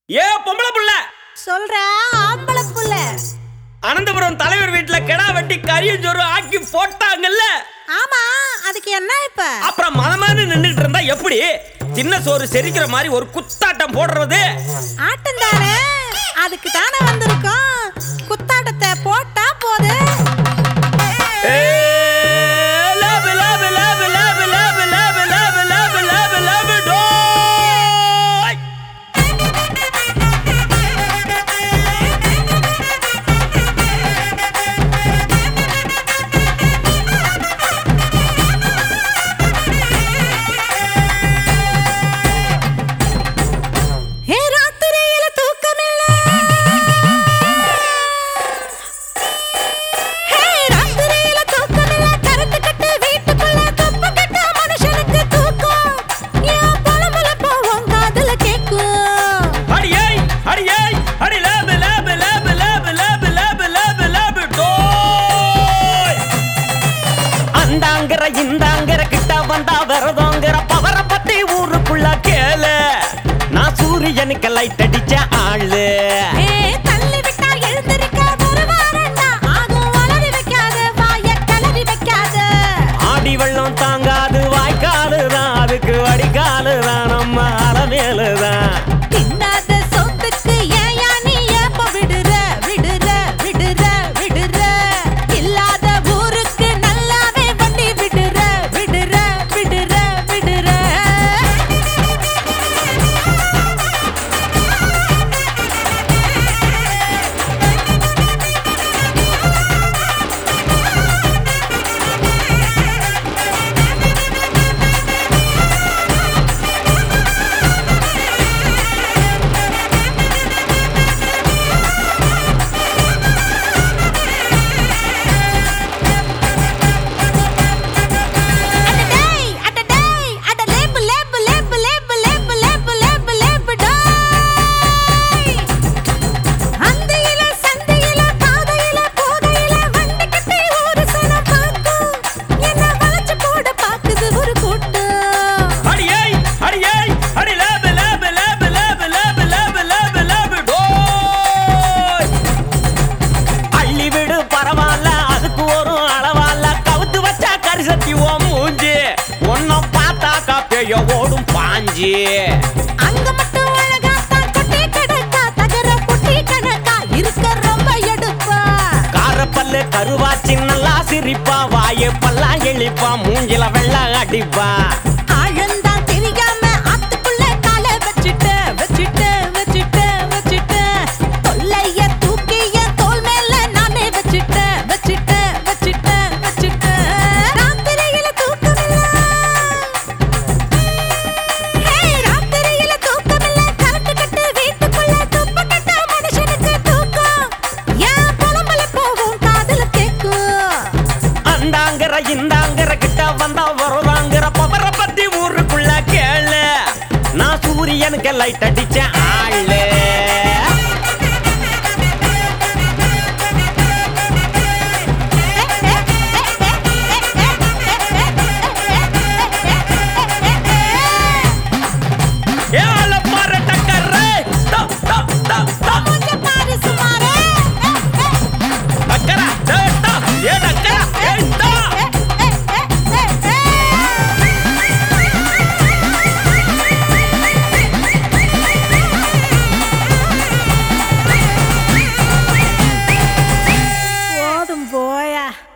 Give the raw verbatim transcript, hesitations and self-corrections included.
ஏ பொம்பளை புள்ள சொல்ற ஆம்பளை புள்ள. அனந்தபுரம் தலைவர் வீட்டுல கிடா வெட்டி கரியஞ்சோறு ஆக்கி போட்டாங்கல்ல. ஆமா, அதுக்கு என்ன இப்ப? அப்புறம் மதமான நின்னுட்டு இருந்தா எப்படி? சின்ன சோறு செரிக்கிற மாதிரி ஒரு குத்தாட்டம் போடுறது. ஆட்டம் தானே, அதுக்கு தானே வந்திருக்கோம். குத்தாட்டத்தை போட்டா போது. இந்தாங்கிற கிட்ட வந்தா வரதோங்கிற பவர பத்தி ஊருக்குள்ள கேளு. நான் சூரியனுக்கு லைட் அடிச்ச ஆளு. தள்ளி விட்டா எழுந்திருக்க ஒரு வாரண்டா ஆகும். வளரி வைக்காத வாய கலரி வைக்காத. ஆடி வெள்ளம் தாங்காது வாய்க்காலுதான், அதுக்கு வடிகாலுதான் நம்ம அலமேலுதான். தின்னாத சொத்துக்கு ஏயா நீ ஏப்ப விடுற விடுற விடுற விடுற. இல்லாத ஊருக்கு நல்லாவே வண்டி விடுற விடுற விடுற விடுற. ஓடும் பாஞ்சி அங்க மட்டும் அழகாத்தான் கொட்டி கிடக்கா. தகர குட்டி கணக்கா இருக்க ரொம்ப எடுப்பா. காரப்பல்லு கருவாச்சி நல்லா சிரிப்பா. வாய பல்லா எழிப்பா, மூஞ்சில வெள்ள அடிப்பா. ஆழந்தான் தெரியாம ஆத்துக்குள்ள கால வச்சுட்டு வச்சுட்டு வச்சுட்டு வச்சுட்டு. தொல்லைய தூக்கிய தோல் மேல நானே வச்சுட்டு வச்சுட்டு வச்சுட்டு வச்சுட்டு. ராத்திரியில தூக்கமில்ல, ஹே ராத்திரியில தூக்கமில்ல. கரண்ட் கட்டு வீட்டுக்குள்ள துப்ப கட்ட மனுஷனுக்கு தூக்கம். ஏன் புலம்பல போகும் காதுல கேக்கும். அந்தாங்கிற இந்தாங்கிற கிட்ட வந்தா வருவாங்கிற பவர பத்தி ஊருக்குள்ள கேளு. நான் சூரியனுக்கு லைட் அடிச்ச ஆளு. போதும் போயா.